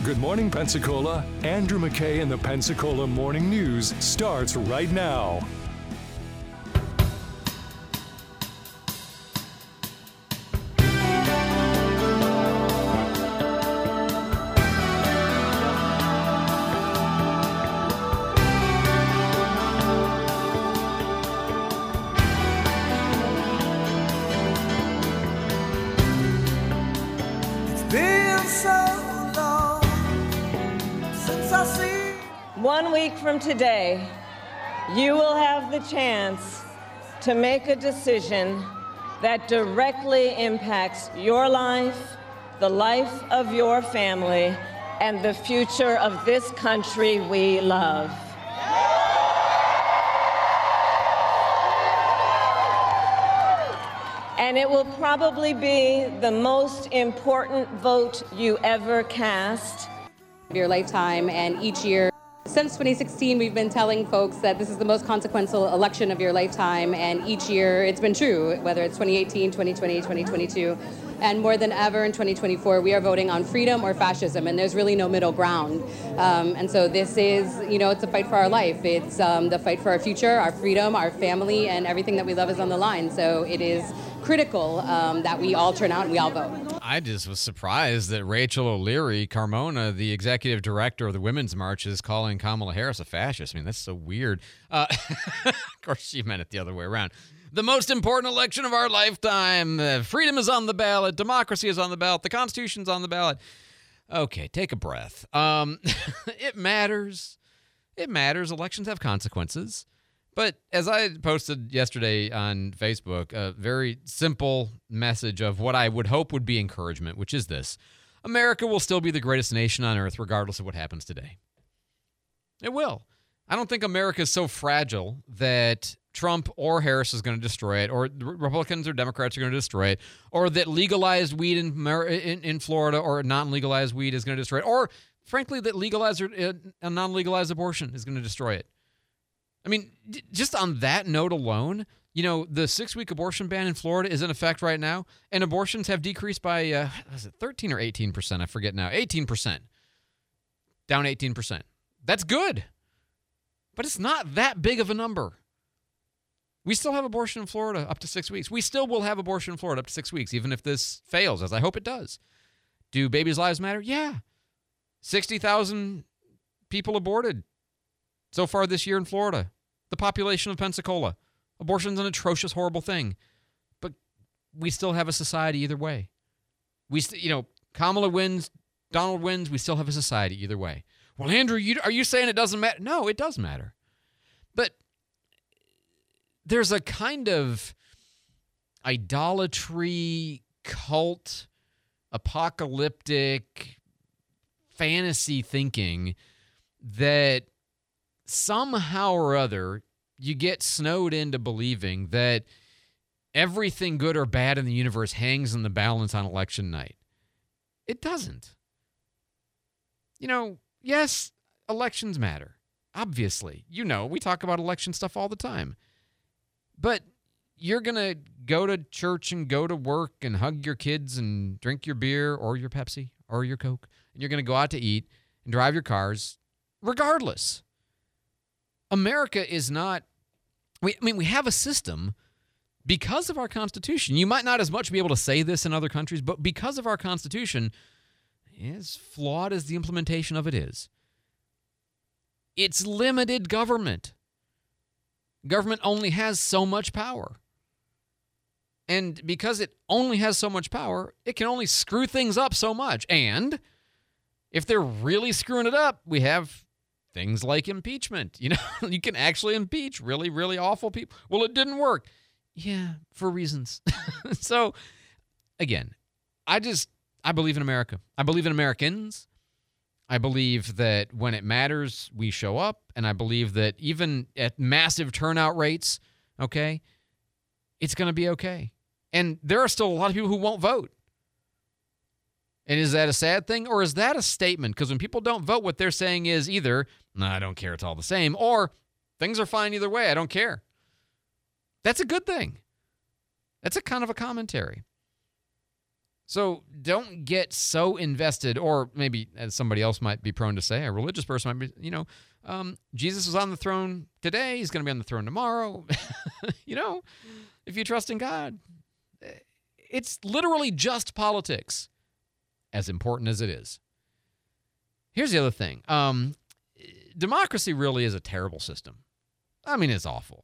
Good Morning Pensacola. Andrew McKay and the Pensacola Morning News starts right now. One week from today, you will have the chance to make a decision that directly impacts your life, the life of your family, and the future of this country we love. And it will probably be the most important vote you ever cast. Your lifetime, and each year since 2016 we've been telling folks that this is the most consequential election of your lifetime, and each year it's been true, whether it's 2018, 2020, 2022, and more than ever in 2024 we are voting on freedom or fascism, and there's really no middle ground. And so this is, it's a fight for our life. It's the fight for our future, our freedom, our family, and everything that we love is on the line. So it is critical that we all turn out and we all vote. I just was surprised that Rachel O'Leary Carmona, the executive director of the Women's March, is calling Kamala Harris a fascist. I mean, that's so weird. Of course, she meant it the other way around. The most important election of our lifetime. Freedom is on the ballot. Democracy is on the ballot. The Constitution's on the ballot. Okay, take a breath. It matters. It matters. Elections have consequences. But as I posted yesterday on Facebook, a very simple message of what I would hope would be encouragement, which is this: America will still be the greatest nation on earth regardless of what happens today. It will. I don't think America is so fragile that Trump or Harris is going to destroy it, or Republicans or Democrats are going to destroy it, or that legalized weed in Florida or non-legalized weed is going to destroy it, or, frankly, that legalized or non-legalized abortion is going to destroy it. I mean, just on that note alone, the 6-week abortion ban in Florida is in effect right now, and abortions have decreased by, 13 or 18%? I forget now. 18%. Down 18%. That's good. But it's not that big of a number. We still have abortion in Florida up to 6 weeks. We still will have abortion in Florida up to 6 weeks, even if this fails, as I hope it does. Do babies' lives matter? Yeah. 60,000 people aborted so far this year in Florida. The population of Pensacola. Abortion's an atrocious, horrible thing. But we still have a society either way. Kamala wins, Donald wins, we still have a society either way. Well, Andrew, are you saying it doesn't matter? No, it does matter. But there's a kind of idolatry, cult, apocalyptic, fantasy thinking that somehow or other you get snowed into believing that everything good or bad in the universe hangs in the balance on election night. It doesn't. Yes, elections matter. Obviously. We talk about election stuff all the time. But you're going to go to church and go to work and hug your kids and drink your beer or your Pepsi or your Coke. And you're going to go out to eat and drive your cars regardless. America is not, we have a system because of our Constitution. You might not as much be able to say this in other countries, but because of our Constitution, as flawed as the implementation of it is, it's limited government. Government only has so much power. And because it only has so much power, it can only screw things up so much. And if they're really screwing it up, we have things like impeachment. You can actually impeach really, really awful people. Well, it didn't work. Yeah, for reasons. So, again, I believe in America. I believe in Americans. I believe that when it matters, we show up. And I believe that even at massive turnout rates, okay, it's going to be okay. And there are still a lot of people who won't vote. And is that a sad thing, or is that a statement? Because when people don't vote, what they're saying is either, no, I don't care, it's all the same, or things are fine either way, I don't care. That's a good thing. That's a kind of a commentary. So don't get so invested, or maybe, as somebody else might be prone to say, a religious person might be, Jesus was on the throne today, he's going to be on the throne tomorrow. If you trust in God, it's literally just politics, as important as it is. Here's the other thing. Democracy really is a terrible system. I mean, it's awful.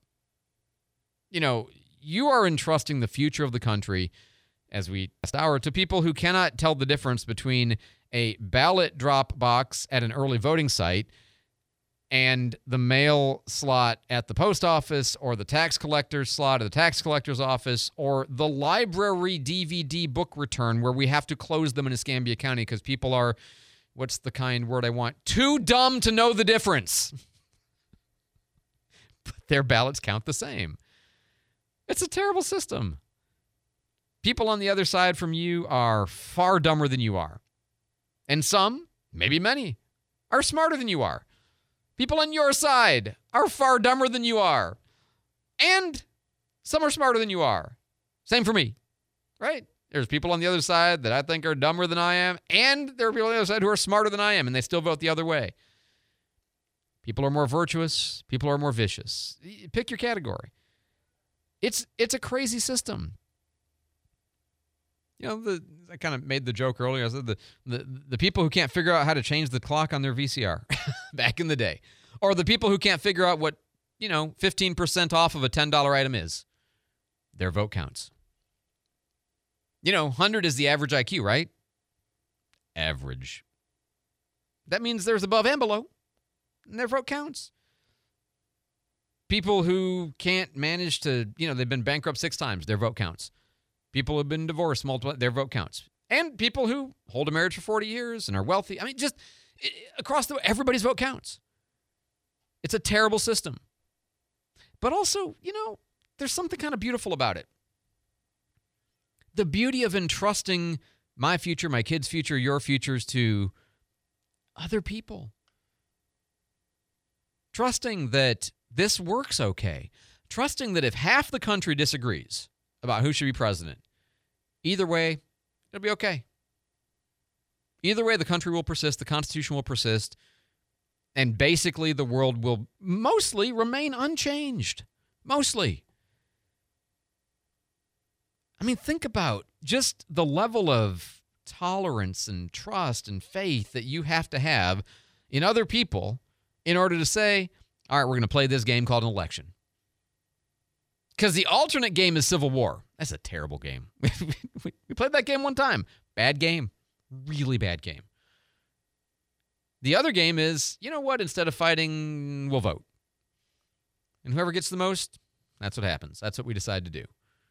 You are entrusting the future of the country, as we last hour, to people who cannot tell the difference between a ballot drop box at an early voting site and the mail slot at the post office, or the tax collector's slot at the tax collector's office, or the library DVD book return where we have to close them in Escambia County because people are, what's the kind word I want, too dumb to know the difference. But their ballots count the same. It's a terrible system. People on the other side from you are far dumber than you are. And some, maybe many, are smarter than you are. People on your side are far dumber than you are. And some are smarter than you are. Same for me, right? There's people on the other side that I think are dumber than I am, and there are people on the other side who are smarter than I am, and they still vote the other way. People are more virtuous. People are more vicious. Pick your category. It's a crazy system. I kind of made the joke earlier. I said the people who can't figure out how to change the clock on their VCR back in the day, or the people who can't figure out what 15% off of a $10 item is, their vote counts. 100 is the average IQ, right? Average. That means there's above and below, and their vote counts. People who can't manage to, they've been bankrupt 6 times, their vote counts. People who have been divorced multiple, their vote counts. And people who hold a marriage for 40 years and are wealthy. I mean, just across everybody's vote counts. It's a terrible system. But also, there's something kind of beautiful about it. The beauty of entrusting my future, my kids' future, your futures to other people. Trusting that this works okay. Trusting that if half the country disagrees about who should be president, either way, it'll be okay. Either way, the country will persist, the Constitution will persist, and basically the world will mostly remain unchanged. Mostly. I mean, think about just the level of tolerance and trust and faith that you have to have in other people in order to say, all right, we're going to play this game called an election. Because the alternate game is Civil War. That's a terrible game. We played that game one time. Bad game. Really bad game. The other game is, instead of fighting, we'll vote. And whoever gets the most, that's what happens. That's what we decide to do.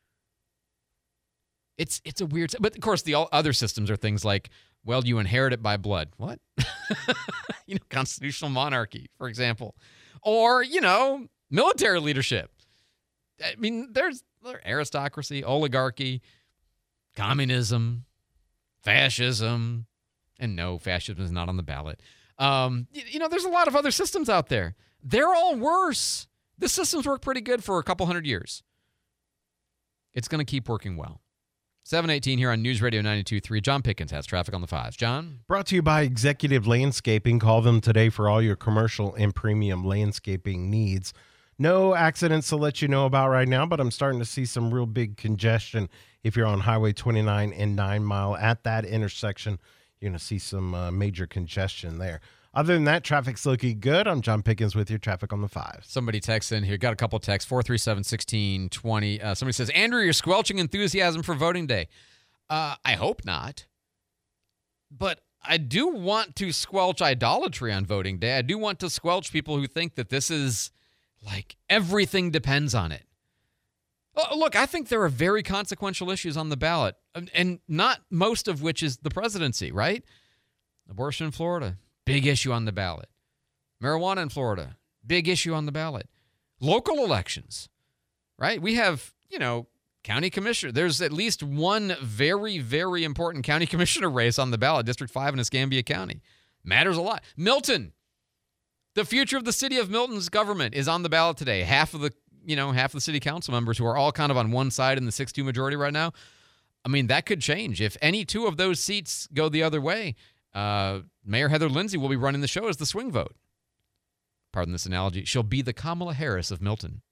It's a weird... But, of course, the other systems are things like, well, you inherit it by blood. What? Constitutional monarchy, for example. Or, military leadership. I mean, there's aristocracy, oligarchy, communism, fascism, and no, fascism is not on the ballot. There's a lot of other systems out there. They're all worse. This system's worked pretty good for a couple hundred years. It's going to keep working well. 7:18 here on News Radio 92.3. John Pickens has traffic on the 5s. John? Brought to you by Executive Landscaping. Call them today for all your commercial and premium landscaping needs. No accidents to let you know about right now, but I'm starting to see some real big congestion if you're on Highway 29 and 9 Mile. At that intersection, you're going to see some major congestion there. Other than that, traffic's looking good. I'm John Pickens with your traffic on the 5. Somebody texts in here. Got a couple texts. 437-1620. Somebody says, Andrew, you're squelching enthusiasm for voting day. I hope not. But I do want to squelch idolatry on voting day. I do want to squelch people who think that this is like everything depends on it. Look, I think there are very consequential issues on the ballot, and not most of which is the presidency, right? Abortion in Florida, big issue on the ballot. Marijuana in Florida, big issue on the ballot. Local elections, right? We have, county commissioner. There's at least one very, very important county commissioner race on the ballot, District 5 in Escambia County. Matters a lot. Milton. The future of the city of Milton's government is on the ballot today. Half of the city council members who are all kind of on one side in the 6-2 majority right now I mean, that could change. If any two of those seats go the other way, Mayor Heather Lindsay will be running the show as the swing vote. Pardon this analogy. She'll be the Kamala Harris of Milton.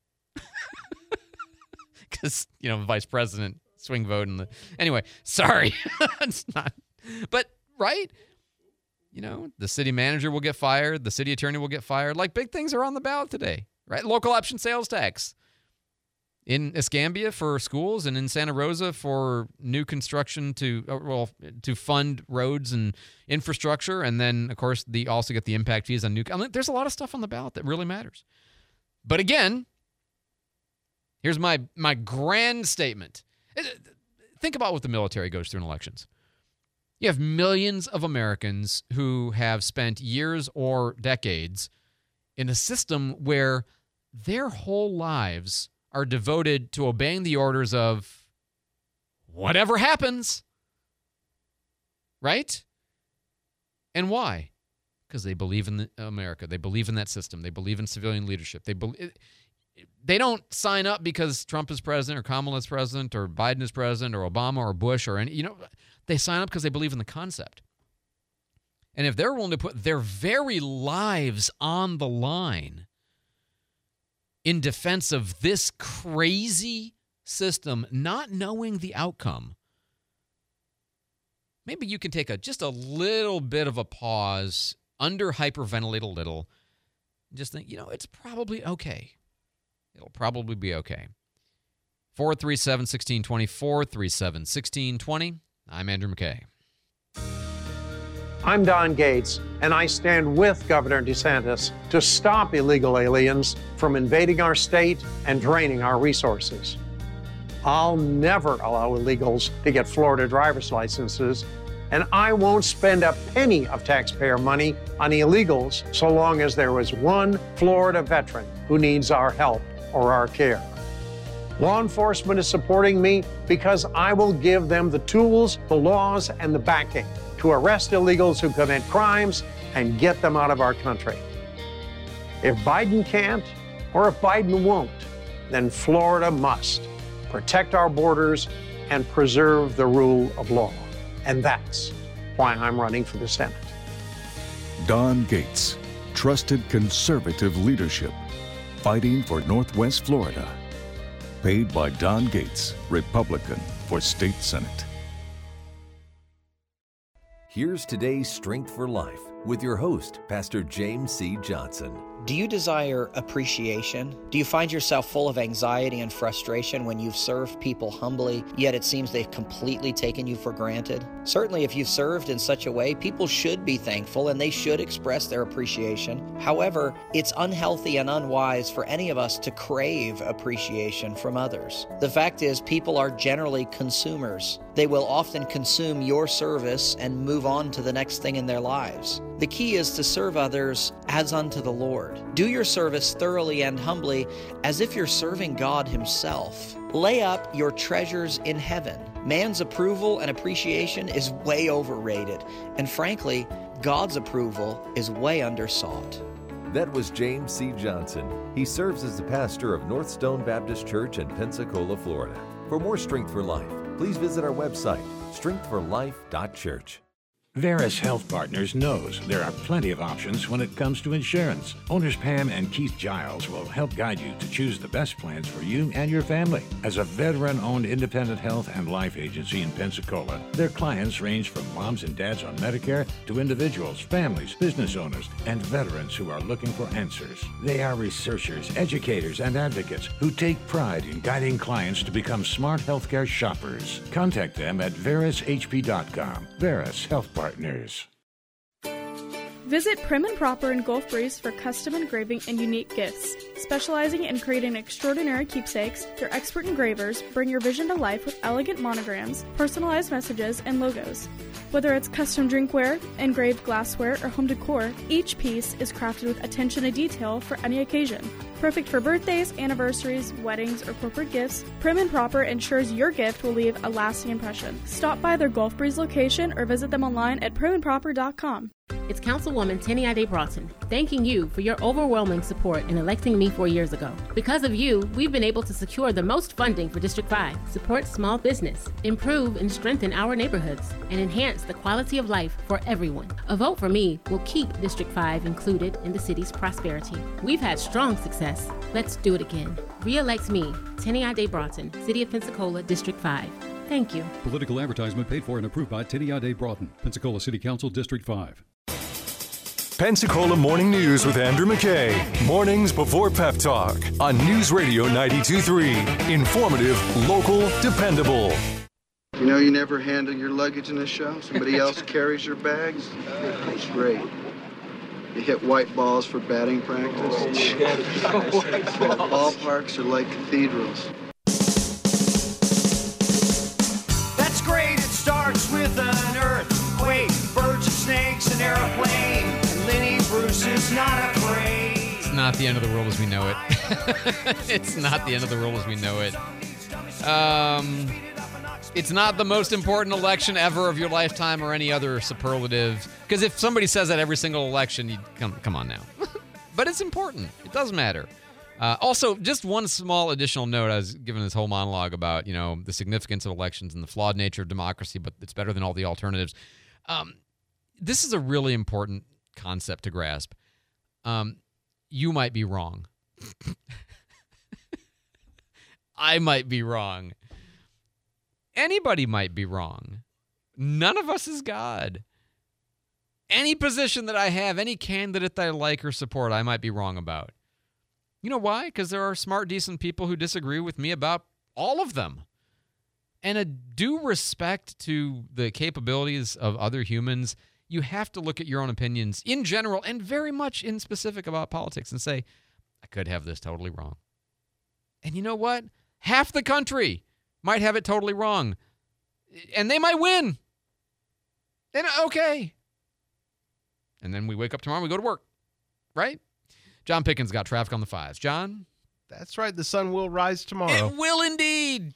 Because, vice president, swing vote. Anyway, sorry. It's not. But, right? The city manager will get fired. The city attorney will get fired. Like, big things are on the ballot today, right? Local option sales tax. In Escambia for schools and in Santa Rosa for new construction to fund roads and infrastructure. And then, of course, they also get the impact fees on there's a lot of stuff on the ballot that really matters. But again, here's my grand statement. Think about what the military goes through in elections. You have millions of Americans who have spent years or decades in a system where their whole lives are devoted to obeying the orders of whatever happens. Right? And why? Because they believe in America. They believe in that system. They believe in civilian leadership. They don't sign up because Trump is president or Kamala is president or Biden is president or Obama or Bush or any, they sign up because they believe in the concept. And if they're willing to put their very lives on the line in defense of this crazy system, not knowing the outcome, maybe you can take just a little bit of a pause, hyperventilate a little, and just think, it's probably okay. It'll probably be okay. 437-1620, 437-1620. I'm Andrew McKay. I'm Don Gates, and I stand with Governor DeSantis to stop illegal aliens from invading our state and draining our resources. I'll never allow illegals to get Florida driver's licenses, and I won't spend a penny of taxpayer money on illegals so long as there is one Florida veteran who needs our help or our care. Law enforcement is supporting me because I will give them the tools, the laws, and the backing to arrest illegals who commit crimes and get them out of our country. If Biden can't, or if Biden won't, then Florida must protect our borders and preserve the rule of law. And that's why I'm running for the Senate. Don Gates, trusted conservative leadership, fighting for Northwest Florida. Paid by Don Gates, Republican, for State Senate. Here's today's Strength for Life with your host, Pastor James C. Johnson. Do you desire appreciation? Do you find yourself full of anxiety and frustration when you've served people humbly, yet it seems they've completely taken you for granted? Certainly, if you've served in such a way, people should be thankful and they should express their appreciation. However, it's unhealthy and unwise for any of us to crave appreciation from others. The fact is, people are generally consumers. They will often consume your service and move on to the next thing in their lives. The key is to serve others as unto the Lord. Do your service thoroughly and humbly as if you're serving God Himself. Lay up your treasures in heaven. Man's approval and appreciation is way overrated. And frankly, God's approval is way undersought. That was James C. Johnson. He serves as the pastor of North Stone Baptist Church in Pensacola, Florida. For more Strength for Life, please visit our website, strengthforlife.church. Veris Health Partners knows there are plenty of options when it comes to insurance. Owners Pam and Keith Giles will help guide you to choose the best plans for you and your family. As a veteran-owned independent health and life agency in Pensacola, their clients range from moms and dads on Medicare to individuals, families, business owners, and veterans who are looking for answers. They are researchers, educators, and advocates who take pride in guiding clients to become smart healthcare shoppers. Contact them at verishp.com. Veris Health Partners. Visit Prim and Proper in Gulf Breeze for custom engraving and unique gifts. Specializing in creating extraordinary keepsakes, their expert engravers bring your vision to life with elegant monograms, personalized messages, and logos. Whether it's custom drinkware, engraved glassware, or home decor, each piece is crafted with attention to detail for any occasion. Perfect for birthdays, anniversaries, weddings, or corporate gifts, Prim and Proper ensures your gift will leave a lasting impression. Stop by their Gulf Breeze location or visit them online at primandproper.com. It's Councilwoman Tenny Ade Broughton, thanking you for your overwhelming support in electing me 4 years ago. Because of you, we've been able to secure the most funding for District 5, support small business, improve and strengthen our neighborhoods, and enhance the quality of life for everyone. A vote for me will keep District 5 included in the city's prosperity. We've had strong success. Let's do it again. Re-elect me, Tenny Ade Broughton, City of Pensacola, District 5. Thank you. Political advertisement paid for and approved by Tenny Ade Broughton, Pensacola City Council, District 5. Pensacola Morning News with Andrew McKay. Mornings before Pep Talk on News Radio 92.3. Informative, local, dependable. You know you never handle your luggage in the show? Somebody else carries your bags? It's great. You hit white balls for batting practice. Ballparks are like cathedrals. That's great. It starts with an earthquake, birds and snakes, an airplane. Lenny Bruce is not afraid. It's not the end of the world as we know it. It's not the end of the world as we know it. It's not the most important election ever of your lifetime or any other superlative. Because if somebody says that every single election, you come on now. But it's important. It does matter. Also, just one small additional note. I was given this whole monologue about, the significance of elections and the flawed nature of democracy, but it's better than all the alternatives. This is a really important concept to grasp. You might be wrong. I might be wrong. Anybody might be wrong. None of us is God. Any position that I have, any candidate that I like or support, I might be wrong about. You know why? Because there are smart, decent people who disagree with me about all of them. And a due respect to the capabilities of other humans, you have to look at your own opinions in general and very much in specific about politics and say, I could have this totally wrong. And you know what? Half the country might have it totally wrong. And they might win. And okay. And then we wake up tomorrow and we go to work. Right? John Pickens got traffic on the 5s. John? That's right. The sun will rise tomorrow. It will indeed.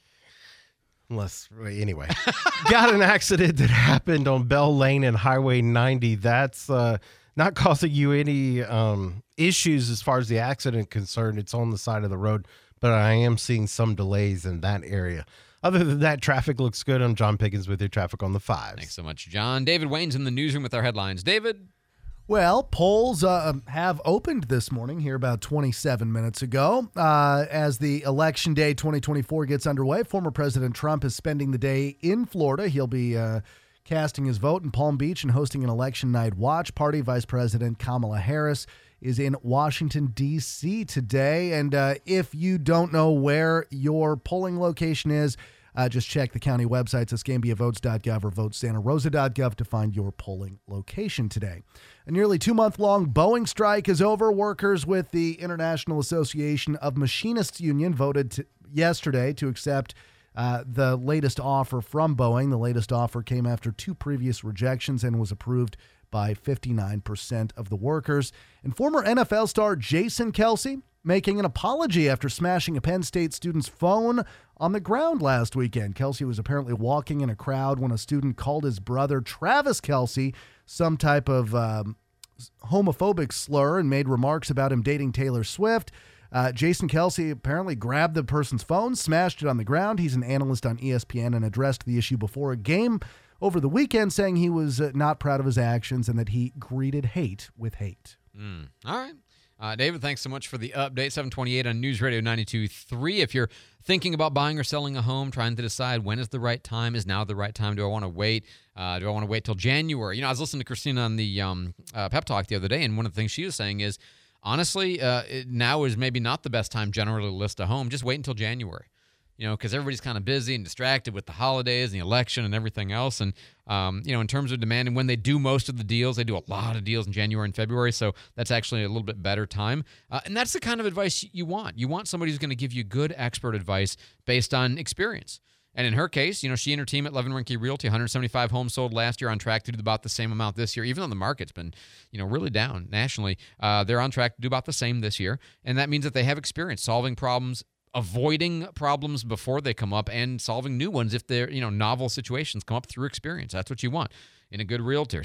Anyway. Got an accident that happened on Bell Lane and Highway 90. That's not causing you any issues as far as the accident concerned. It's on the side of the road, but I am seeing some delays in that area. Other than that, traffic looks good. I'm John Pickens with your traffic on the 5s. Thanks so much, John. David Wayne's in the newsroom with our headlines. David? Well, polls have opened this morning here about 27 minutes ago. As the Election Day 2024 gets underway, former President Trump is spending the day in Florida. He'll be casting his vote in Palm Beach and hosting an election night watch party. Vice President Kamala Harris is in Washington, D.C. today. And if you don't know where your polling location is, just check the county websites, escambiavotes.gov or votesantarosa.gov to find your polling location today. A nearly 2-month-long Boeing strike is over. Workers with the International Association of Machinists Union voted yesterday to accept the latest offer from Boeing. The latest offer came after 2 previous rejections and was approved by 59% of the workers. And former NFL star Jason Kelce making an apology after smashing a Penn State student's phone on the ground last weekend. Kelce was apparently walking in a crowd when a student called his brother, Travis Kelce, some type of homophobic slur and made remarks about him dating Taylor Swift. Jason Kelce apparently grabbed the person's phone, smashed it on the ground. He's an analyst on ESPN and addressed the issue before a game over the weekend, saying he was not proud of his actions and that he greeted hate with hate. All right. David, thanks so much for the update. 728 on News Radio 92.3. If you're thinking about buying or selling a home, trying to decide when is the right time, is now the right time, do I want to wait? Do I want to wait till January? I was listening to Christina on the Pep Talk the other day, and one of the things she was saying is, honestly, now is maybe not the best time generally to list a home. Just wait until January. Because everybody's kind of busy and distracted with the holidays and the election and everything else. And, in terms of demand and when they do most of the deals, they do a lot of deals in January and February. So that's actually a little bit better time. And that's the kind of advice you want. You want somebody who's going to give you good expert advice based on experience. And in her case, she and her team at Levin Rinke Realty, 175 homes sold last year, on track to do about the same amount this year. Even though the market's been, really down nationally, they're on track to do about the same this year. And that means that they have experience solving problems, avoiding problems before they come up, and solving new ones if they're, novel situations come up through experience. That's what you want. in a good realtor.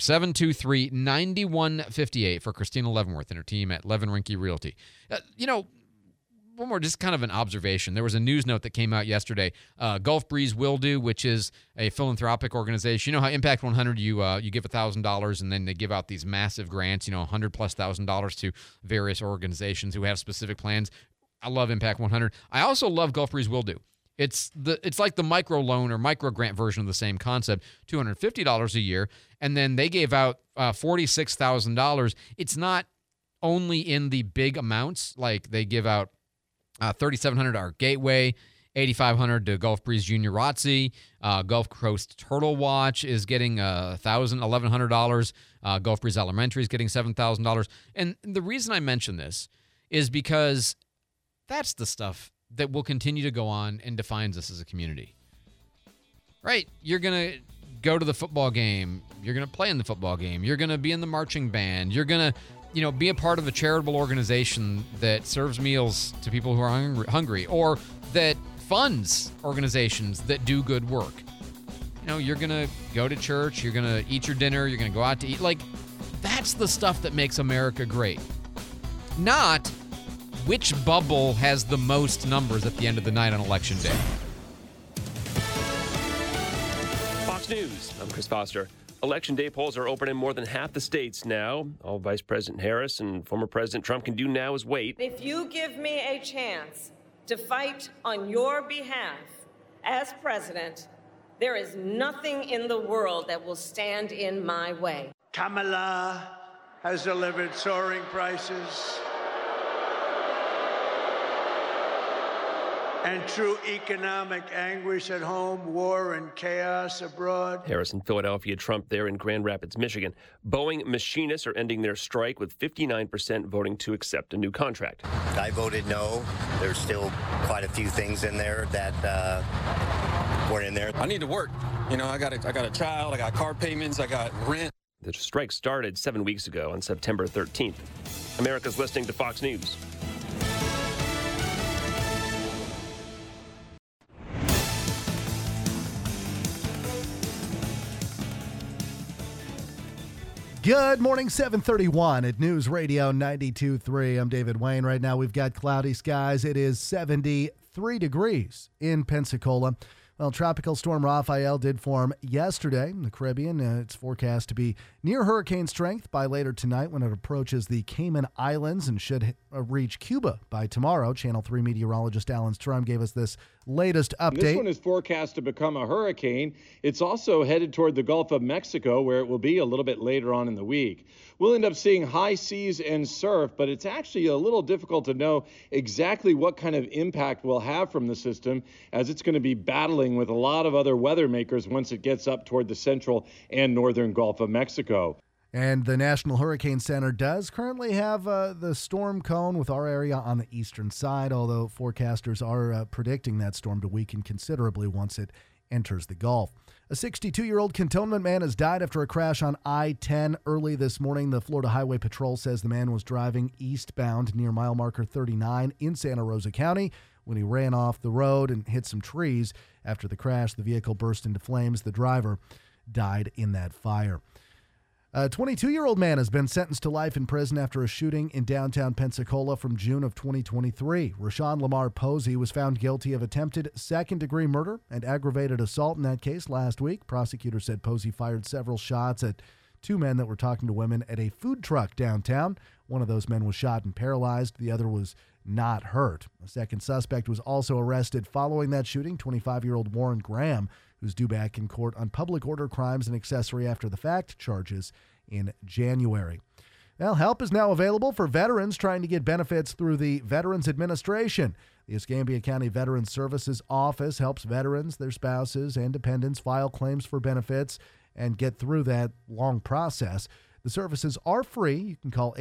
723-9158 for Christina Leavenworth and her team at Levin Rinke Realty. One more, just kind of an observation. There was a news note that came out yesterday. Gulf Breeze Will Do, which is a philanthropic organization. You know how Impact 100, you give $1,000 and then they give out these massive grants, $100,000+ to various organizations who have specific plans. I love Impact 100. I also love Gulf Breeze Will Do. It's like the micro loan or micro grant version of the same concept, $250 a year, and then they gave out $46,000. It's not only in the big amounts, like they give out $3,700 to our Gateway, $8,500 to Gulf Breeze Junior ROTC. Gulf Coast Turtle Watch is getting $1,100. Gulf Breeze Elementary is getting $7,000. And the reason I mention this is because that's the stuff that will continue to go on and defines us as a community. Right? You're going to go to the football game. You're going to play in the football game. You're going to be in the marching band. You're going to be a part of a charitable organization that serves meals to people who are hungry, or that funds organizations that do good work. You're going to go to church, you're going to eat your dinner, you're going to go out to eat. Like, that's the stuff that makes America great. Not which bubble has the most numbers at the end of the night on Election Day. Fox News, I'm Chris Foster. Election day polls are open in more than half the states now. All Vice President Harris and former President Trump can do now is wait. If you give me a chance to fight on your behalf as president, there is nothing in the world that will stand in my way. Kamala has delivered soaring prices and true economic anguish at home, war and chaos abroad. Harris in Philadelphia, Trump there in Grand Rapids, Michigan. Boeing machinists are ending their strike with 59% voting to accept a new contract. I voted no. There's still quite a few things in there that weren't in there. I need to work. I got a child, I got car payments, I got rent. The strike started 7 weeks ago on September 13th. America's listening to Fox News. Good morning, 731 at News Radio 92.3. I'm David Wayne. Right now we've got cloudy skies. It is 73 degrees in Pensacola. Well, Tropical Storm Rafael did form yesterday in the Caribbean. It's forecast to be near hurricane strength by later tonight when it approaches the Cayman Islands and should reach Cuba by tomorrow. Channel 3 meteorologist Alan Strum gave us this latest update. This one is forecast to become a hurricane. It's also headed toward the Gulf of Mexico, where it will be a little bit later on in the week. We'll end up seeing high seas and surf, but it's actually a little difficult to know exactly what kind of impact we'll have from the system, as it's going to be battling with a lot of other weather makers once it gets up toward the central and northern Gulf of Mexico. And the National Hurricane Center does currently have the storm cone with our area on the eastern side, although forecasters are predicting that storm to weaken considerably once it enters the Gulf. A 62-year-old Cantonment man has died after a crash on I-10 early this morning. The Florida Highway Patrol says the man was driving eastbound near mile marker 39 in Santa Rosa County when he ran off the road and hit some trees. After the crash, the vehicle burst into flames. The driver died in that fire. A 22-year-old man has been sentenced to life in prison after a shooting in downtown Pensacola from June of 2023. Rashawn Lamar Posey was found guilty of attempted second-degree murder and aggravated assault in that case last week. Prosecutors said Posey fired several shots at two men that were talking to women at a food truck downtown. One of those men was shot and paralyzed. The other was not hurt. A second suspect was also arrested following that shooting, 25-year-old Warren Graham, who's due back in court on public order crimes and accessory after the fact charges in January. Well, help is now available for veterans trying to get benefits through the Veterans Administration. The Escambia County Veterans Services Office helps veterans, their spouses, and dependents file claims for benefits and get through that long process. The services are free. You can call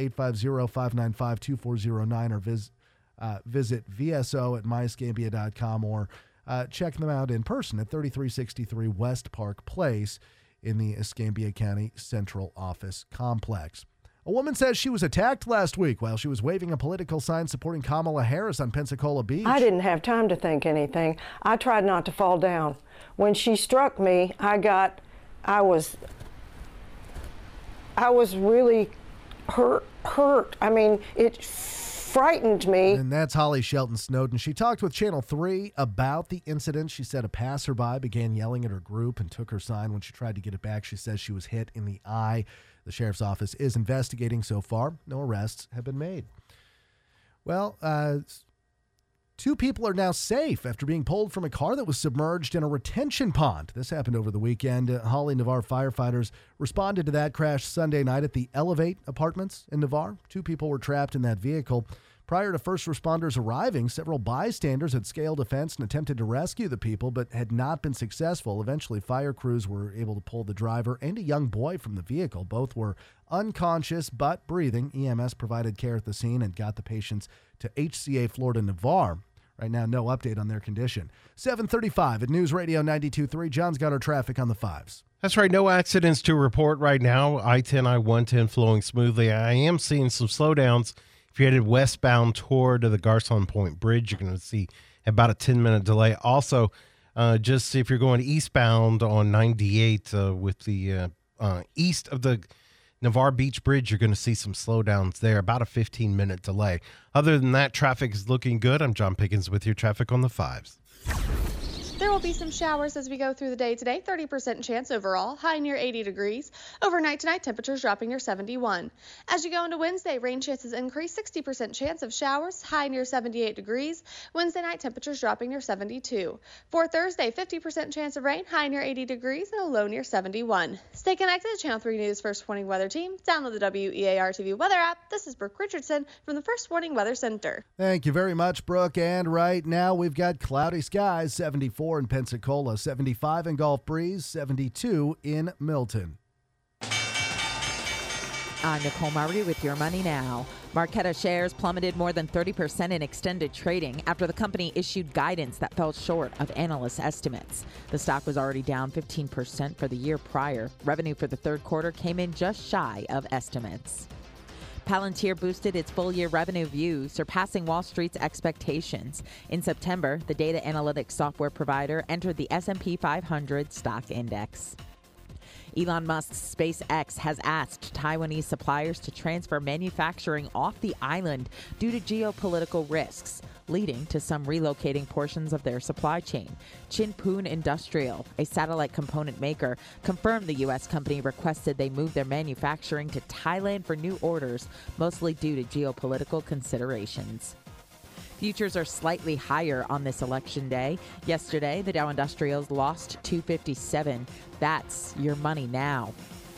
850-595-2409 or visit vso@myescambia.com or check them out in person at 3363 West Park Place in the Escambia County Central Office Complex. A woman says she was attacked last week while she was waving a political sign supporting Kamala Harris on Pensacola Beach. I didn't have time to think anything. I tried not to fall down. When she struck me, I was I was really hurt. I mean, it frightened me. And that's Holly Shelton Snowden. She talked with Channel 3 about the incident. She said a passerby began yelling at her group and took her sign. When she tried to get it back, she says she was hit in the eye. The sheriff's office is investigating so far. No arrests have been made. Well, 2 people are now safe after being pulled from a car that was submerged in a retention pond. This happened over the weekend. Holly Navarre firefighters responded to that crash Sunday night at the Elevate Apartments in Navarre. 2 people were trapped in that vehicle. Prior to first responders arriving, several bystanders had scaled a fence and attempted to rescue the people, but had not been successful. Eventually, fire crews were able to pull the driver and a young boy from the vehicle. Both were unconscious but breathing. EMS provided care at the scene and got the patients to HCA Florida Navarre. Right now, no update on their condition. 7:35 at News Radio 92.3. John's got our traffic on the 5s. That's right. No accidents to report right now. I-10, I-110 flowing smoothly. I am seeing some slowdowns. If you're headed westbound toward the Garcon Point Bridge, you're going to see about a 10-minute delay. Also, just if you're going eastbound on 98 with the east of the Navarre Beach Bridge, you're going to see some slowdowns there, about a 15-minute delay. Other than that, traffic is looking good. I'm John Pickens with your traffic on the 5s. There will be some showers as we go through the day today, 30% chance overall, high near 80 degrees. Overnight tonight, temperatures dropping near 71. As you go into Wednesday, rain chances increase, 60% chance of showers, high near 78 degrees. Wednesday night, temperatures dropping near 72. For Thursday, 50% chance of rain, high near 80 degrees, and a low near 71. Stay connected to Channel 3 News First Warning Weather Team. Download the WEAR TV weather app. This is Brooke Richardson from the First Warning Weather Center. Thank you very much, Brooke. And right now, we've got cloudy skies, 74 in Pensacola, 75 in Gulf Breeze, 72 in Milton. I'm Nicole Murray with Your Money Now. Marqeta shares plummeted more than 30% in extended trading after the company issued guidance that fell short of analysts' estimates. The stock was already down 15% for the year prior. Revenue for the third quarter came in just shy of estimates. Palantir boosted its full-year revenue view, surpassing Wall Street's expectations. In September, the data analytics software provider entered the S&P 500 stock index. Elon Musk's SpaceX has asked Taiwanese suppliers to transfer manufacturing off the island due to geopolitical risks, leading to some relocating portions of their supply chain. Chinpoon Industrial, a satellite component maker, confirmed the U.S. company requested they move their manufacturing to Thailand for new orders, mostly due to geopolitical considerations. Futures are slightly higher on this election day. Yesterday, the Dow Industrials lost 257. That's Your Money Now.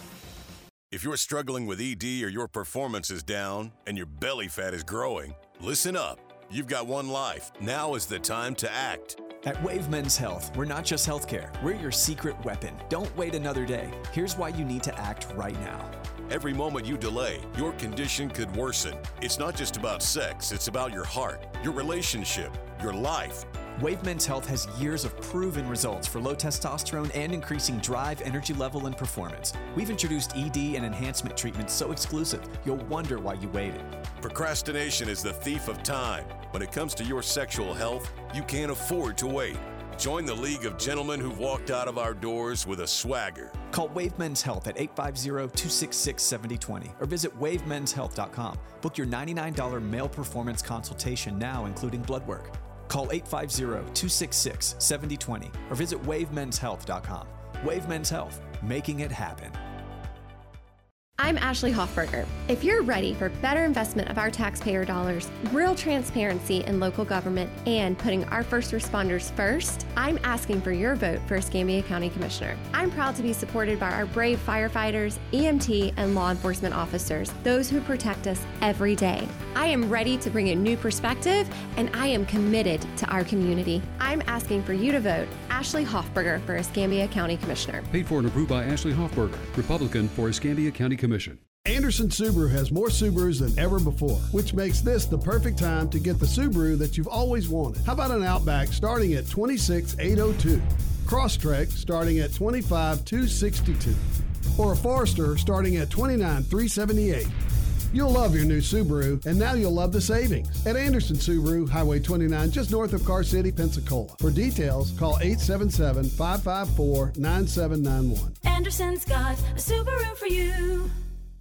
If you're struggling with ED or your performance is down and your belly fat is growing, listen up. You've got one life. Now is the time to act. At Wave Men's Health, we're not just healthcare. We're your secret weapon. Don't wait another day. Here's why you need to act right now. Every moment you delay, your condition could worsen. It's not just about sex, it's about your heart, your relationship, your life. Wave Men's Health has years of proven results for low testosterone and increasing drive, energy level, and performance. We've introduced ED and enhancement treatments so exclusive, you'll wonder why you waited. Procrastination is the thief of time. When it comes to your sexual health, you can't afford to wait. Join the League of Gentlemen who've walked out of our doors with a swagger. Call Wave Men's Health at 850-266-7020 or visit wavemenshealth.com. Book your $99 male performance consultation now, including blood work. Call 850-266-7020 or visit wavemenshealth.com. Wave Men's Health, making it happen. I'm Ashley Hoffberger. If you're ready for better investment of our taxpayer dollars, real transparency in local government, and putting our first responders first, I'm asking for your vote for Escambia County Commissioner. I'm proud to be supported by our brave firefighters, EMT, and law enforcement officers, those who protect us every day. I am ready to bring a new perspective, and I am committed to our community. I'm asking for you to vote Ashley Hoffberger for Escambia County Commissioner. Paid for and approved by Ashley Hoffberger, Republican for Escambia County Commission. Anderson Subaru has more Subarus than ever before, which makes this the perfect time to get the Subaru that you've always wanted. How about an Outback starting at $26,802, Crosstrek starting at $25,262, or a Forester starting at $29,378. You'll love your new Subaru, and now you'll love the savings. At Anderson Subaru, Highway 29, just north of Car City, Pensacola. For details, call 877-554-9791. Anderson's got a Subaru for you.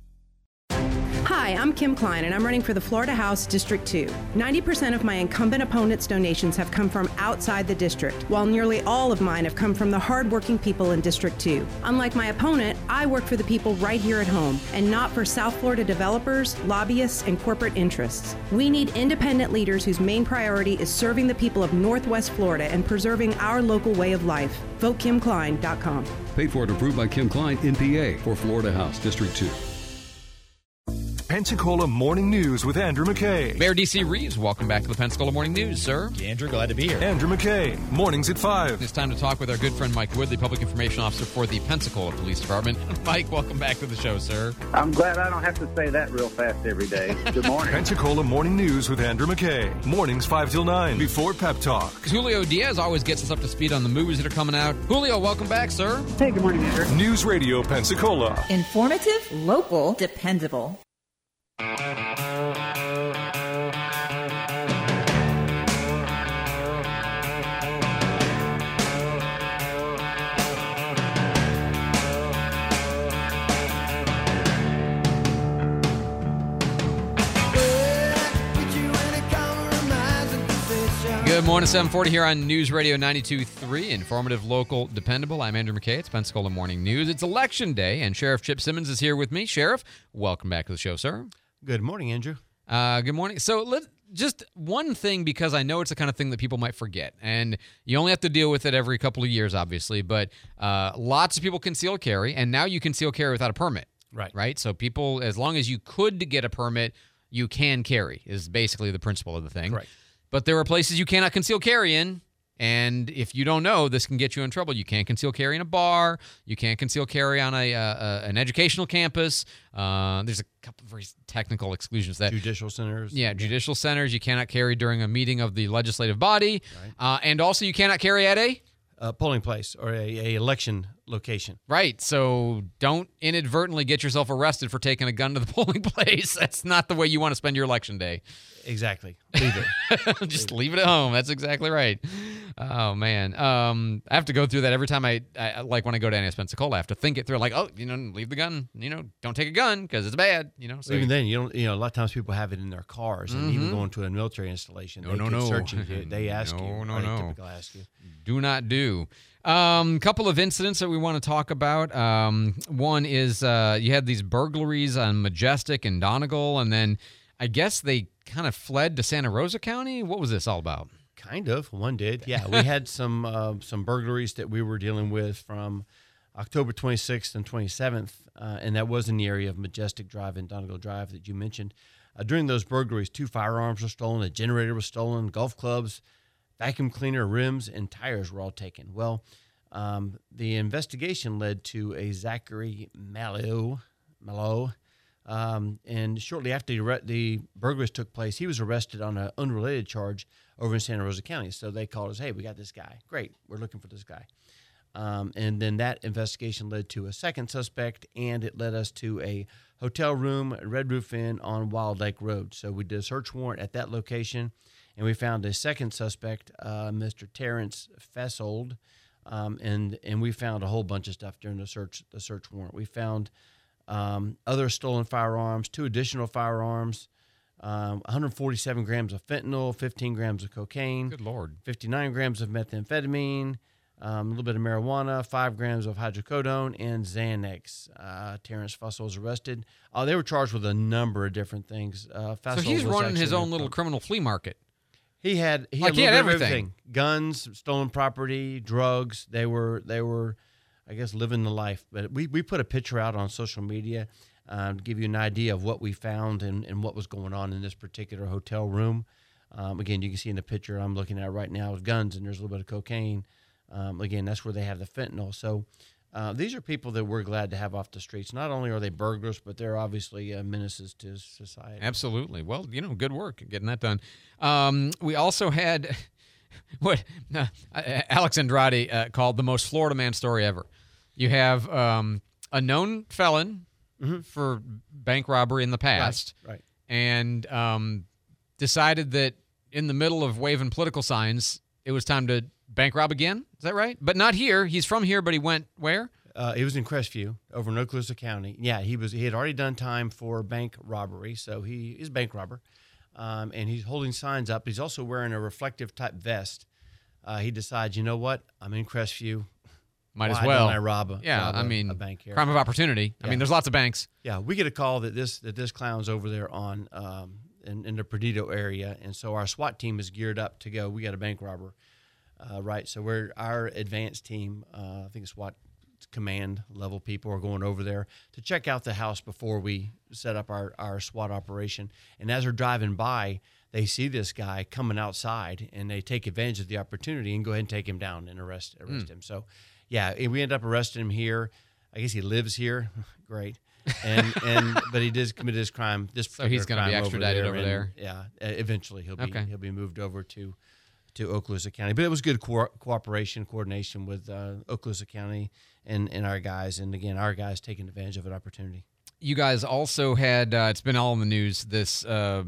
Hi, I'm Kim Klein, and I'm running for the Florida House District 2. 90% of my incumbent opponent's donations have come from outside the district, while nearly all of mine have come from the hardworking people in District 2. Unlike my opponent, I work for the people right here at home, and not for South Florida developers, lobbyists, and corporate interests. We need independent leaders whose main priority is serving the people of Northwest Florida and preserving our local way of life. VoteKimKlein.com. Paid for and approved by Kim Klein, NPA, for Florida House District 2. Pensacola Morning News with Andrew McKay. Mayor D.C. Reeves, welcome back to the Pensacola Morning News, sir. Andrew, glad to be here. Andrew McKay, mornings at 5. It's time to talk with our good friend Mike Woodley, Public Information Officer for the Pensacola Police Department. Mike, welcome back to the show, sir. I'm glad I don't have to say that real fast every day. Good morning. Pensacola Morning News with Andrew McKay. Mornings 5 till 9 before Pep Talk. Julio Diaz always gets us up to speed on the movies that are coming out. Julio, welcome back, sir. Hey, good morning, Andrew. News Radio Pensacola. Informative, local, dependable. Good morning, 740 here on News Radio 92.3, informative, local, dependable. I'm Andrew McKay. It's Pensacola Morning News. It's Election Day, and Sheriff Chip Simmons is here with me. Sheriff, welcome back to the show, sir. Good morning, Andrew. Good morning. So just one thing, because I know it's the kind of thing that people might forget, and you only have to deal with it every couple of years, obviously, but lots of people conceal carry, and now you conceal carry without a permit. Right? So people, as long as you could get a permit, you can carry, is basically the principle of the thing. Correct. But there are places you cannot conceal carry in, and if you don't know, this can get you in trouble. You can't conceal carry in a bar. You can't conceal carry on an educational campus. There's a couple of very technical exclusions. Judicial centers. Yeah, judicial centers. You cannot carry during a meeting of the legislative body. Right. And also you cannot carry at a polling place or a election location. Right. So don't inadvertently get yourself arrested for taking a gun to the polling place. That's not the way you want to spend your election day. Exactly. Leave it. Just leave it at home. That's exactly right. Oh, man. I have to go through that every time I like when I go to NS Pensacola. I have to think it through, like, leave the gun. Don't take a gun because it's bad. So even then, a lot of times people have it in their cars, and even going to a military installation, they search you. They ask you. They typically ask you. Do not do. Couple of incidents that we want to talk about. One is you had these burglaries on Majestic and Donegal, and then I guess they kind of fled to Santa Rosa County. What was this all about? Kind of. One did. Yeah, we had some burglaries that we were dealing with from October 26th and 27th, and that was in the area of Majestic Drive and Donegal Drive that you mentioned. During those burglaries, 2 firearms were stolen, a generator was stolen, golf clubs, vacuum cleaner, rims, and tires were all taken. Well, the investigation led to a Zachary Mallow, and shortly after the burglaries took place, he was arrested on an unrelated charge over in Santa Rosa County. So they called us, hey, we got this guy. Great, we're looking for this guy. And then that investigation led to a second suspect, and it led us to a hotel room, Red Roof Inn on Wild Lake Road. So we did a search warrant at that location, and we found a second suspect, Mr. Terrence Fessold, and we found a whole bunch of stuff during the search warrant. We found other stolen firearms, 2 additional firearms, 147 grams of fentanyl, 15 grams of cocaine. Good Lord. 59 grams of methamphetamine, a little bit of marijuana, 5 grams of hydrocodone, and Xanax. Terrence Fussell was arrested. They were charged with a number of different things. So he's running his own little criminal flea market. He had everything. Guns, stolen property, drugs. They were I guess, living the life. But we put a picture out on social media to give you an idea of what we found and what was going on in this particular hotel room. Again, you can see in the picture I'm looking at right now with guns, and there's a little bit of cocaine. Again, that's where they have the fentanyl. So these are people that we're glad to have off the streets. Not only are they burglars, but they're obviously menaces to society. Absolutely. Well, good work getting that done. We also had what Alex Andrade called the most Florida man story ever. You have a known felon for bank robbery in the past, right. And decided that in the middle of waving political signs, it was time to bank rob again. Is that right? But not here. He's from here, but he went where? He was in Crestview over in Okaloosa County. Yeah, he had already done time for bank robbery, so he is a bank robber. And he's holding signs up. He's also wearing a reflective type vest. He decides, you know what? I'm in Crestview. Might as Why well. don't I rob a bank here? Crime of opportunity. Yeah. I mean, there's lots of banks. Yeah, we get a call that this clown's over there on in the Perdido area, and so our SWAT team is geared up to go. We got a bank robber, right? So our advanced team, I think SWAT command level people are going over there to check out the house before we set up our SWAT operation. And as they're driving by, they see this guy coming outside, and they take advantage of the opportunity and go ahead and take him down and arrest him. So, yeah, we end up arresting him here. I guess he lives here. Great. But he did commit his crime. So he's going to be extradited over there. Yeah, eventually he'll be moved over to Okaloosa County. But it was good coordination with Okaloosa County and our guys. And again, our guys taking advantage of an opportunity. You guys also had it's been all in the news, this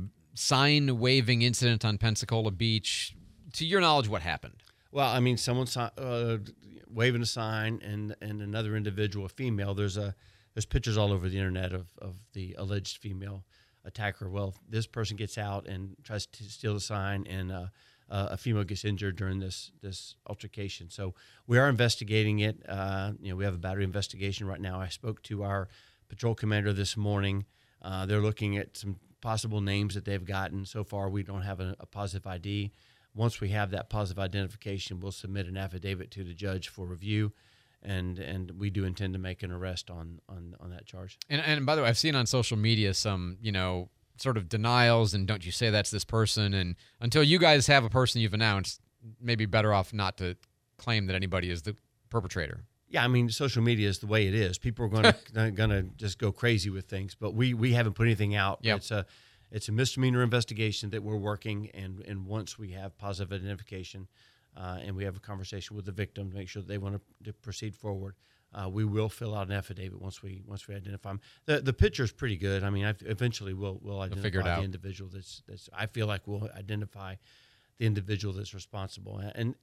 sign waving incident on Pensacola Beach. To your knowledge, what happened? Well, I mean, someone waving a sign and another individual, a female. There's pictures all over the internet of the alleged female attacker. Well, this person gets out and tries to steal the sign, and a female gets injured during this altercation. So we are investigating it. We have a battery investigation right now. I spoke to our patrol commander this morning. They're looking at some possible names that they've gotten. So far, we don't have a positive ID. Once we have that positive identification, we'll submit an affidavit to the judge for review, and we do intend to make an arrest on that charge. And by the way, I've seen on social media some, sort of denials and don't you say that's this person. And until you guys have a person you've announced, maybe better off not to claim that anybody is the perpetrator. Yeah, I mean, social media is the way it is. People are going to just go crazy with things, but we haven't put anything out. Yep. It's a misdemeanor investigation that we're working, and once we have positive identification and we have a conversation with the victim to make sure that they want to proceed forward, we will fill out an affidavit once we identify them. The picture is pretty good. I mean, eventually we'll identify the individual that's. I feel like we'll identify the individual that's responsible. And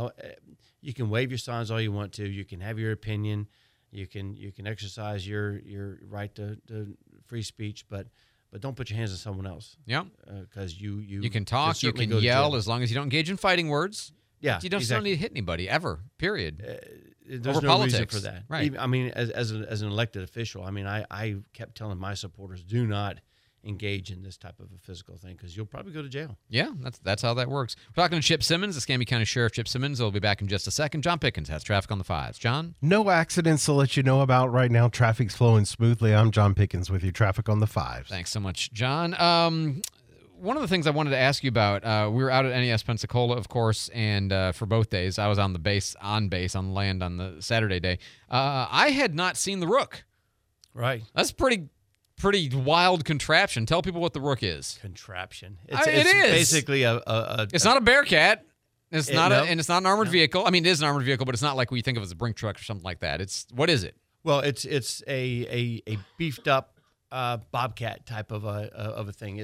you can wave your signs all you want to. You can have your opinion. You can exercise your right to free speech, but don't put your hands on someone else. Yeah, because you can talk, you can yell, as long as you don't engage in fighting words. Yeah, you don't need to hit anybody ever. Period. There's over no politics. reason for that. Right. I mean, as an elected official, I mean, I kept telling my supporters, do not engage in this type of a physical thing because you'll probably go to jail. Yeah, that's how that works. We're talking to Chip Simmons, the Escambia County Sheriff Chip Simmons. We'll be back in just a second. John Pickens has traffic on the 5s. John? No accidents to let you know about right now. Traffic's flowing smoothly. I'm John Pickens with your traffic on the 5s. Thanks so much, John. One of the things I wanted to ask you about, we were out at NES Pensacola, of course, and for both days. I was on base on land on the Saturday day. I had not seen the Rook. Right. That's pretty wild contraption. Tell people what the Rook is. Contraption. It's basically a It's not a Bearcat. It's not an armored vehicle. I mean, it is an armored vehicle, but it's not like what you think of as a brink truck or something like that. What is it? Well, it's a beefed up Bobcat type of a thing.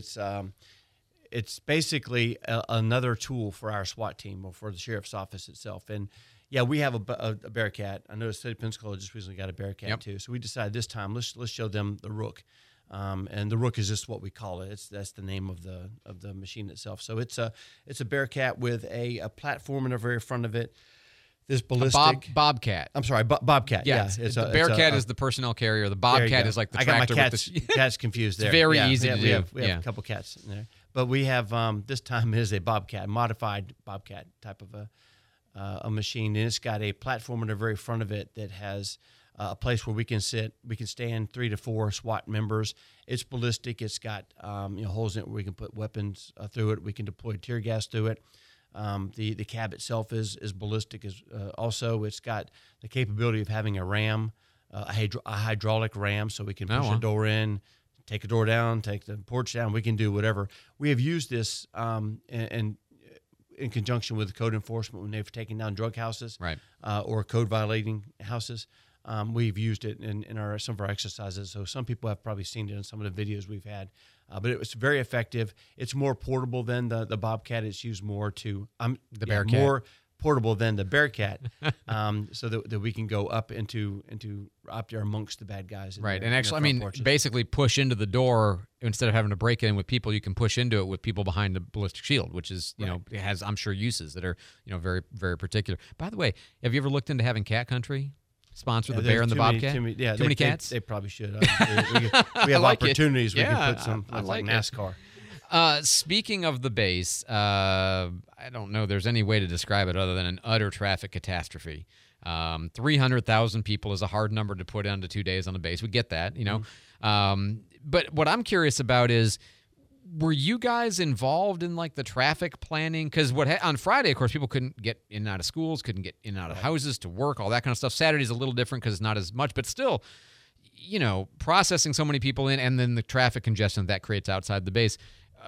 It's basically another tool for our SWAT team or for the sheriff's office itself. And yeah, we have a Bearcat. I know the state of Pensacola just recently got a Bearcat too. So we decided this time let's show them the Rook. And the Rook is just what we call it. That's the name of the machine itself. So it's a Bearcat with a platform in the very front of it. This ballistic Bobcat. I'm sorry, Bobcat. Yes. Yeah, the Bearcat is the personnel carrier. The Bobcat is like the tractor. I got my with cats confused there. It's very easy to do. We have a couple cats in there, but we have this time it is a Bobcat, modified Bobcat type of a machine, and it's got a platform in the very front of it that has a place where we can sit. We can stand 3 to 4 SWAT members. It's ballistic. It's got holes in it where we can put weapons through it. We can deploy tear gas through it. The cab itself is ballistic. Also, it's got the capability of having a ram, a hydraulic ram, so we can push a door in, take a door down, take the porch down. We can do whatever. We have used this in conjunction with code enforcement when they've taken down drug houses, right, or code violating houses. We've used it in some of our exercises. So some people have probably seen it in some of the videos we've had. But it was very effective. It's more portable than the Bobcat. It's used more to the Bearcat. More portable than the Bearcat, so that we can go up up there amongst the bad guys. Right, and actually, I mean, basically push into the door instead of having to break in with people. You can push into it with people behind the ballistic shield, which is it has, I'm sure, uses that are very, very particular. By the way, have you ever looked into having Cat Country sponsor the Bear and the Bobcat? Too many cats? They probably should. We have opportunities. We can put some like NASCAR. Speaking of the base, I don't know there's any way to describe it other than an utter traffic catastrophe. 300,000 people is a hard number to put onto 2 days on the base. We get that, but what I'm curious about is, were you guys involved in like the traffic planning? Because on Friday, of course, people couldn't get in and out of schools, couldn't get in and out of houses to work, all that kind of stuff. Saturday's a little different because it's not as much, but still, processing so many people in and then the traffic congestion that creates outside the base.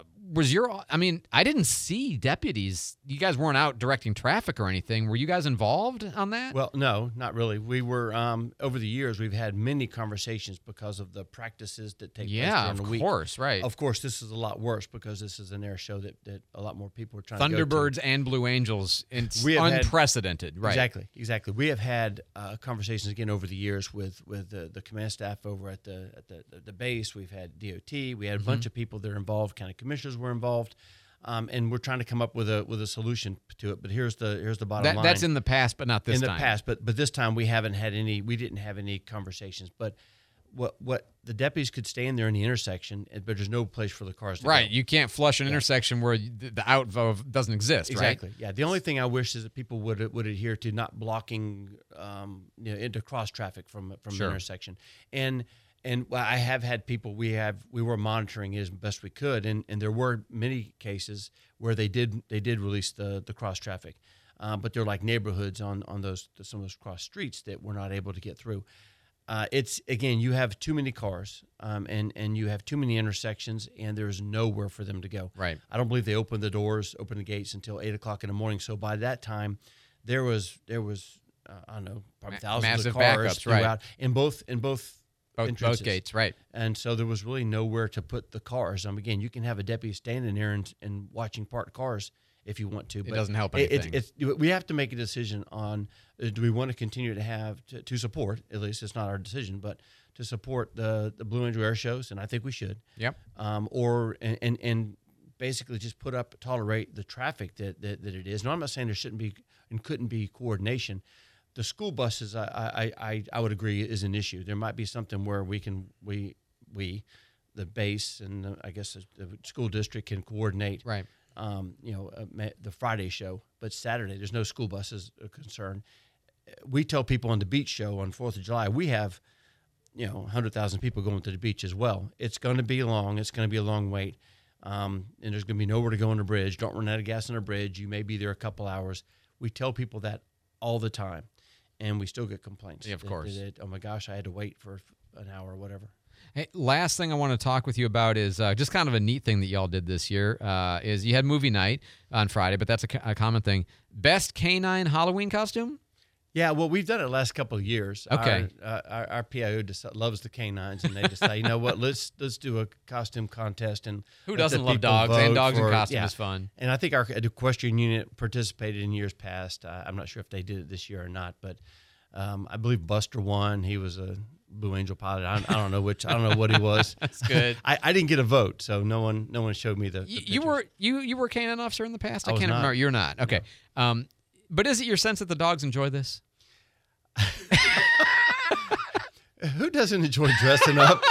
I didn't see deputies. You guys weren't out directing traffic or anything. Were you guys involved on that? Well, no, not really. We were, over the years, we've had many conversations because of the practices that take place during the week. Yeah, of course, right. Of course, this is a lot worse because this is an air show that a lot more people are trying to go to. Thunderbirds and Blue Angels, it's unprecedented, right? Exactly. We have had conversations again over the years with the command staff over at the base. We've had DOT. We had a bunch of people that are involved, county commissioners were involved, and we're trying to come up with a solution to it. But here's the bottom line. That's in the past, but not this time. In the past, but this time we didn't have any conversations. But what the deputies could stay in there in the intersection, but there's no place for the cars to go. You can't flush an intersection where the outflow doesn't exist. Exactly. Right? Yeah. The only thing I wish is that people would adhere to not blocking into cross traffic from the intersection. And I have had people we were monitoring it as best we could, and there were many cases where they did release the cross traffic, but they're like neighborhoods on some of those cross streets that we're not able to get through. It's again, you have too many cars, and you have too many intersections, and there's nowhere for them to go. Right. I don't believe they open the gates until 8:00 in the morning. So by that time, there was I don't know, probably thousands of cars throughout in both gates, right. And so there was really nowhere to put the cars. Again, you can have a deputy standing there and watching parked cars if you want to. It doesn't help anything. We have to make a decision on do we want to continue to have to support, at least it's not our decision, but to support the Blue Angel Air Shows, and I think we should. Yep. Or basically just tolerate the traffic that it is. No, I'm not saying there shouldn't be and couldn't be coordination. The school buses, I would agree, is an issue. There might be something where we, the base and I guess the school district can coordinate, right? The Friday show, but Saturday there's no school buses concern. We tell people on the beach show on 4th of July we have, 100,000 people going to the beach as well. It's going to be long. It's going to be a long wait, and there's going to be nowhere to go on the bridge. Don't run out of gas on the bridge. You may be there a couple hours. We tell people that all the time. And we still get complaints. Yeah, of course. Oh my gosh, I had to wait for an hour or whatever. Hey, last thing I want to talk with you about is just kind of a neat thing that y'all did this year. Is you had movie night on Friday, but that's a common thing. Best canine Halloween costume? Yeah, well, we've done it the last couple of years. Okay. Our PIO loves the canines, and they decide, you know what, let's do a costume contest. And who doesn't love dogs? And dogs in costume is fun. And I think our equestrian unit participated in years past. I'm not sure if they did it this year or not, but I believe Buster won. He was a Blue Angel pilot. I don't know which. I don't know what he was. That's good. I didn't get a vote, so no one showed me the you were a canine officer in the past? I can't not. remember. You're not. Okay. No. But is it your sense that the dogs enjoy this? Who doesn't enjoy dressing up?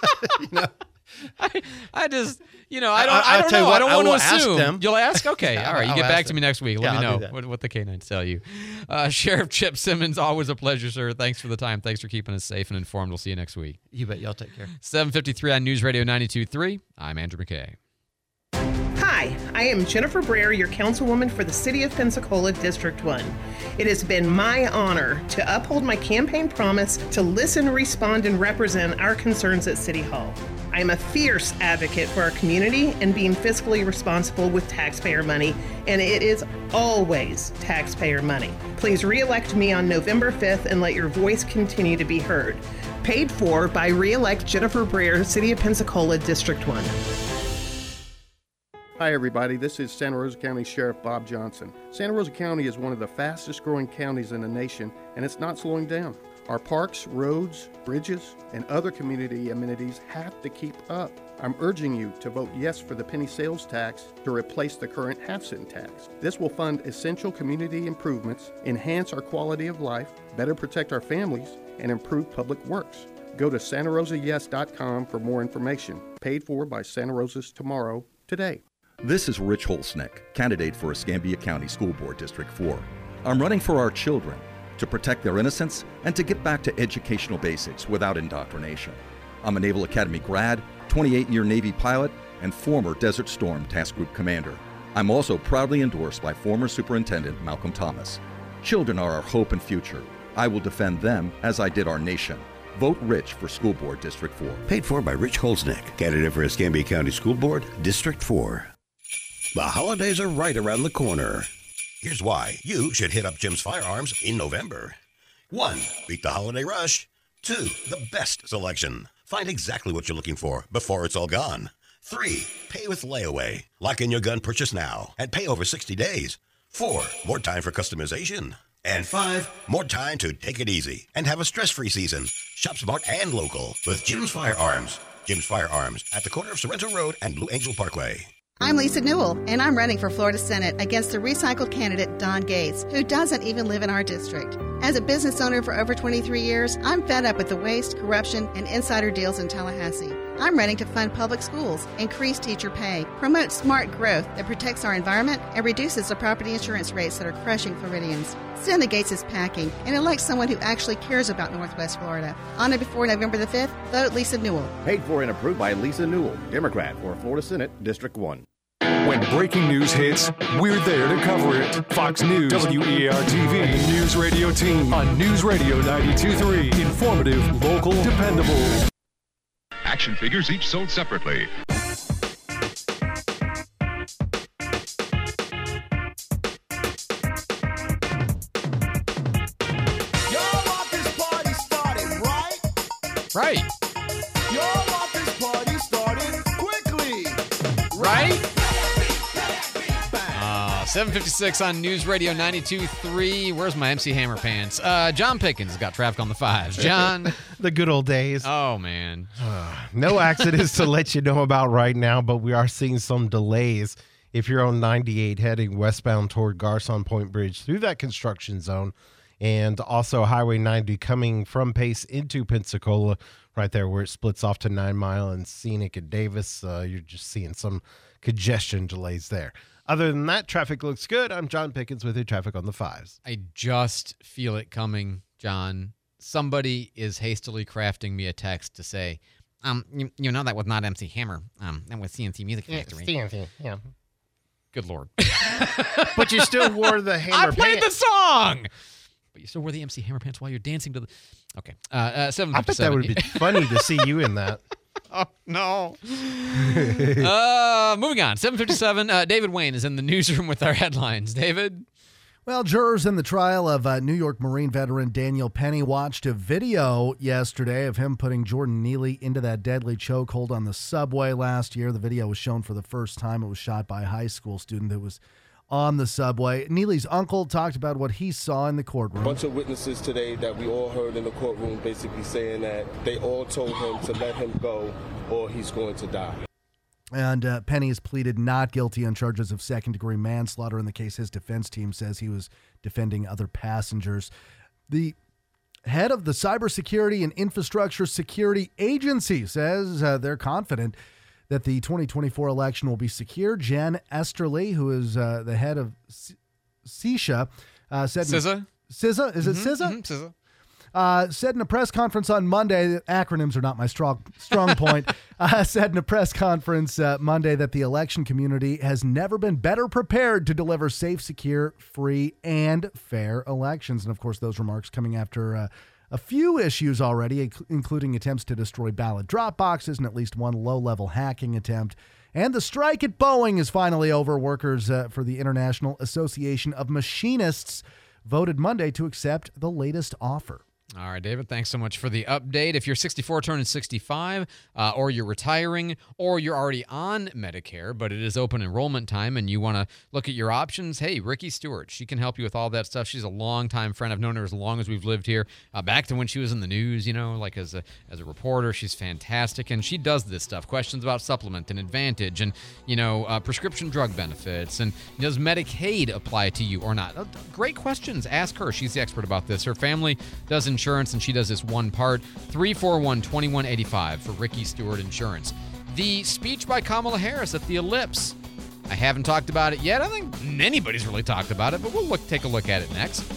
I just, I don't know. I don't want to assume. Them. You'll ask? Okay. All right. You get back to me next week. Let me I'll know what the canines tell you. Sheriff Chip Simmons, always a pleasure, sir. Thanks for the time. Thanks for keeping us safe and informed. We'll see you next week. You bet. Y'all take care. 7:53 on News Radio 92.3. I'm Andrew McKay. Hi, I am Jennifer Breyer, your councilwoman for the City of Pensacola, District 1. It has been my honor to uphold my campaign promise to listen, respond, and represent our concerns at City Hall. I am a fierce advocate for our community and being fiscally responsible with taxpayer money, and it is always taxpayer money. Please re-elect me on November 5th and let your voice continue to be heard. Paid for by Re-elect Jennifer Breyer, City of Pensacola, District 1. Hi, everybody. This is Santa Rosa County Sheriff Bob Johnson. Santa Rosa County is one of the fastest growing counties in the nation, and it's not slowing down. Our parks, roads, bridges, and other community amenities have to keep up. I'm urging you to vote yes for the penny sales tax to replace the current half-cent tax. This will fund essential community improvements, enhance our quality of life, better protect our families, and improve public works. Go to santarosayes.com for more information. Paid for by Santa Rosa's Tomorrow today. This is Rich Holsnick, candidate for Escambia County School Board District 4. I'm running for our children, to protect their innocence and to get back to educational basics without indoctrination. I'm a Naval Academy grad, 28-year Navy pilot, and former Desert Storm Task Group commander. I'm also proudly endorsed by former Superintendent Malcolm Thomas. Children are our hope and future. I will defend them as I did our nation. Vote Rich for School Board District 4. Paid for by Rich Holsnick, candidate for Escambia County School Board District 4. The holidays are right around the corner. Here's why you should hit up Jim's Firearms in November. 1. Beat the holiday rush. 2. The best selection. Find exactly what you're looking for before it's all gone. 3. Pay with layaway. Lock in your gun purchase now and pay over 60 days. 4. More time for customization. And 5. More time to take it easy and have a stress-free season. Shop smart and local with Jim's Firearms. Jim's Firearms at the corner of Sorrento Road and Blue Angel Parkway. I'm Lisa Newell, and I'm running for Florida Senate against the recycled candidate Don Gates, who doesn't even live in our district. As a business owner for over 23 years, I'm fed up with the waste, corruption, and insider deals in Tallahassee. I'm running to fund public schools, increase teacher pay, promote smart growth that protects our environment, and reduces the property insurance rates that are crushing Floridians. Send the Gates is packing and elect someone who actually cares about Northwest Florida. On or before November the 5th, vote Lisa Newell. Paid for and approved by Lisa Newell, Democrat for Florida Senate, District 1. When breaking news hits, we're there to cover it. Fox News, WEAR-TV, and the News Radio team on News Radio 92.3. Informative, local, dependable. Action figures each sold separately. Right. Y'all want this party started quickly. Right? 7:56 on News Radio 92.3. Where's my MC Hammer pants? John Pickens got traffic on the fives. John. The good old days. Oh, man. No accidents to let you know about right now, but we are seeing some delays if you're on 98 heading westbound toward Garcon Point Bridge through that construction zone. And also Highway 90 coming from Pace into Pensacola, right there where it splits off to 9 Mile and Scenic and Davis. You're just seeing some congestion delays there. Other than that, traffic looks good. I'm John Pickens with your traffic on the fives. I just feel it coming, John. Somebody is hastily crafting me a text to say, you know that was not MC Hammer. That was CNC Music Factory. CNC, yeah. Good Lord. But you still wore the Hammer I played pants. the song! But you still wore the MC Hammer pants while you're dancing to the... Okay. 7:57. I bet that would be funny to see you in that. Oh, no. Moving on. 7:57. David Wayne is in the newsroom with our headlines. David? Well, jurors in the trial of New York Marine veteran Daniel Penny watched a video yesterday of him putting Jordan Neely into that deadly chokehold on the subway last year. The video was shown for the first time. It was shot by a high school student that was on the subway. Neely's uncle talked about what he saw in the courtroom. A bunch of witnesses today that we all heard in the courtroom basically saying that they all told him to let him go or he's going to die. And Penny has pleaded not guilty on charges of second-degree manslaughter. In the case, his defense team says he was defending other passengers. The head of the Cybersecurity and Infrastructure Security Agency says they're confident that the 2024 election will be secure. Jen Esterly, who is the head of CISA, said... CISA? CISA? Is it CISA? CISA. Said in a press conference on Monday, acronyms are not my strong point, said in a press conference Monday that the election community has never been better prepared to deliver safe, secure, free, and fair elections. And, of course, those remarks coming after a few issues already, including attempts to destroy ballot drop boxes and at least one low-level hacking attempt. And the strike at Boeing is finally over. Workers for the International Association of Machinists voted Monday to accept the latest offer. All right, David, thanks so much for the update. If you're 64 turning 65, or you're retiring, or you're already on Medicare, but it is open enrollment time and you want to look at your options, hey, Ricky Stewart, she can help you with all that stuff. She's a longtime friend. I've known her as long as we've lived here, back to when she was in the news, like as a reporter. She's fantastic, and she does this stuff. Questions about Supplement and Advantage and, prescription drug benefits, and does Medicaid apply to you or not? Great questions. Ask her. She's the expert about this. Her family does insurance, and she does this one part. 341-2185 for Ricky Stewart Insurance. The speech by Kamala Harris at the Ellipse. I haven't talked about it yet. I don't think anybody's really talked about it, but we'll take a look at it next.